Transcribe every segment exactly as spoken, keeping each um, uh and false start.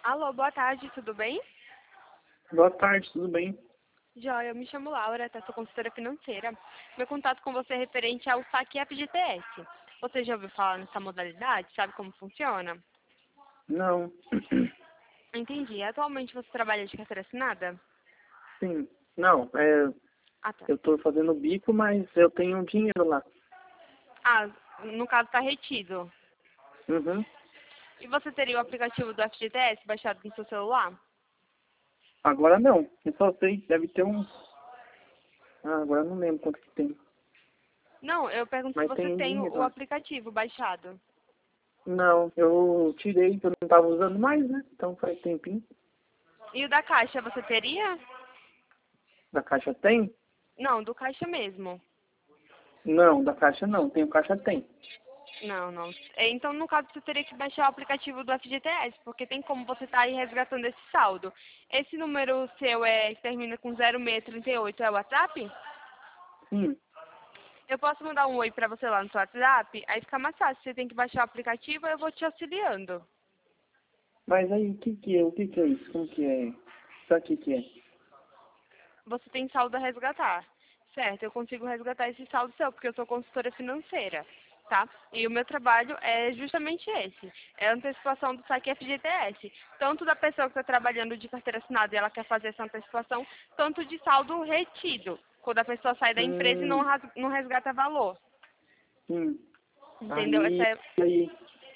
Alô, boa tarde, tudo bem? Boa tarde, tudo bem? Joia, eu me chamo Laura, tá? Sou consultora financeira. Meu contato com você é referente ao saque F G T S. Você já ouviu falar nessa modalidade? Sabe como funciona? Não. Entendi. Atualmente você trabalha de carteira assinada? Sim. Não, é, Ah, tá. eu tô fazendo bico, mas eu tenho dinheiro lá. Ah, no caso tá retido. Uhum. E você teria o aplicativo do F G T S baixado no seu celular? Agora não. Eu só sei, deve ter um. Ah, agora eu não lembro quanto que tem. Não, eu pergunto se Mas você tem tem dinheiro o lá. aplicativo baixado. Não, eu tirei, que eu não tava usando mais, né? Então faz tempinho. E o da Caixa, você teria? Da caixa tem? Não, do Caixa mesmo. Não, da caixa não. Tem o caixa tem. Não, não. É, então, no caso, você teria que baixar o aplicativo do F G T S, porque tem como você estar aí resgatando esse saldo. Esse número seu é, que termina com zero seis três oito, é o WhatsApp? Sim. Eu posso mandar um oi pra você lá no seu WhatsApp? Aí fica mais fácil. Você tem que baixar o aplicativo e eu vou te auxiliando. Mas aí o que que é? O que que é isso? Como que é? Isso aqui que é? Você tem saldo a resgatar. Certo, eu consigo resgatar esse saldo seu, porque eu sou consultora financeira, tá? E o meu trabalho é justamente esse, é a antecipação do saque F G T S. Tanto da pessoa que está trabalhando de carteira assinada e ela quer fazer essa antecipação, tanto de saldo retido, quando a pessoa sai da empresa e não, Hum, ras- não resgata valor. sim. Entendeu? Essa Aí, é... aí,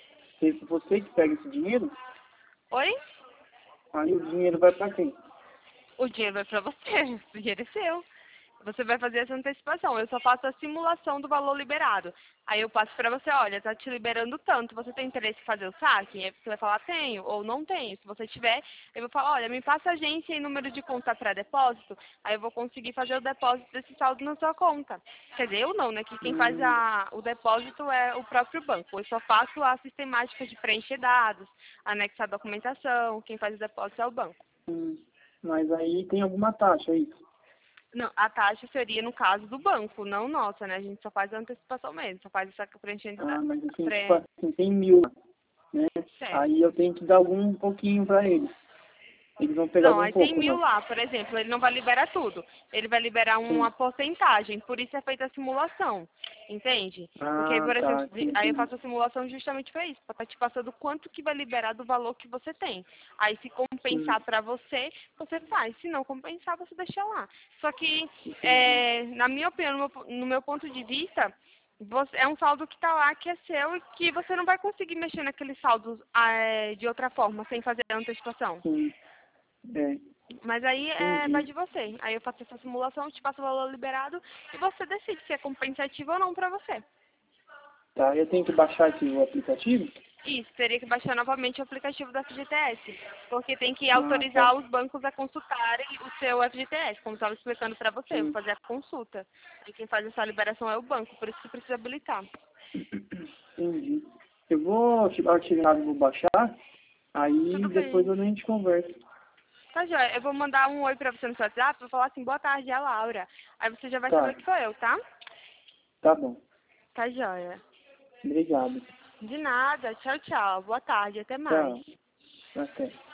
você que pega esse dinheiro? Oi? Aí o dinheiro vai pra quem? O dinheiro vai para você, o dinheiro é seu. Você vai fazer essa antecipação. Eu só faço a simulação do valor liberado. Aí eu passo para você, olha, tá te liberando tanto. Você tem interesse em fazer o saque? Aí você vai falar, tenho ou não tenho. Se você tiver, eu vou falar, olha, me passa a agência e número de conta para depósito. Aí eu vou conseguir fazer o depósito desse saldo na sua conta. Quer dizer, eu não, né? Que quem faz Hum, a, o depósito é o próprio banco. Eu só faço a sistemática de preencher dados, anexar documentação. Quem faz o depósito é o banco. hum. Mas aí tem alguma taxa, é isso? Não, a taxa seria no caso do banco, não nossa, né? A gente só faz a antecipação mesmo, só faz essa preenchendo da... Ah, mas assim, tipo Pré... assim, tem mil, né? Aí Certo. eu tenho que dar algum pouquinho pra eles. Eles vão pegar Não, algum aí tem pouco, mil não. lá, por exemplo, ele não vai liberar tudo. Ele vai liberar Sim. uma porcentagem, por isso é feita a simulação, entende? Porque, Ah, por exemplo, tá, sim, aí eu entendi. faço a simulação justamente para isso, para estar te passando quanto que vai liberar do valor que você tem. Aí se Sim, compensar para você, você faz. Se não compensar, você deixa lá. Só que, entendi. é, na minha opinião, no meu, no meu ponto de vista, você, é um saldo que está lá, que é seu e que você não vai conseguir mexer naquele saldo é, de outra forma, sem fazer a antecipação. Sim, é, Mas aí é, vai entendi. de você. Aí eu faço essa simulação, te passo o valor liberado e você decide se é compensativo ou não para você. Tá, eu tenho que baixar aqui o aplicativo? Isso, teria que baixar novamente o aplicativo do F G T S, porque tem que Ah, tá, autorizar os bancos a consultarem o seu F G T S, como estava explicando para você, eu vou sim. fazer a consulta. E quem faz essa liberação é o banco, por isso que precisa habilitar. Entendi. Eu vou arquivar e vou baixar, aí Tudo depois bem. a gente conversa. Tá, joia. Eu vou mandar um oi pra você no seu WhatsApp, vou falar assim, boa tarde, é a Laura. Aí você já vai saber Tá, que sou eu, tá? tá bom. Tá, joia. Obrigado. De nada. Tchau, tchau. Boa tarde. Até mais. Tchau. Até.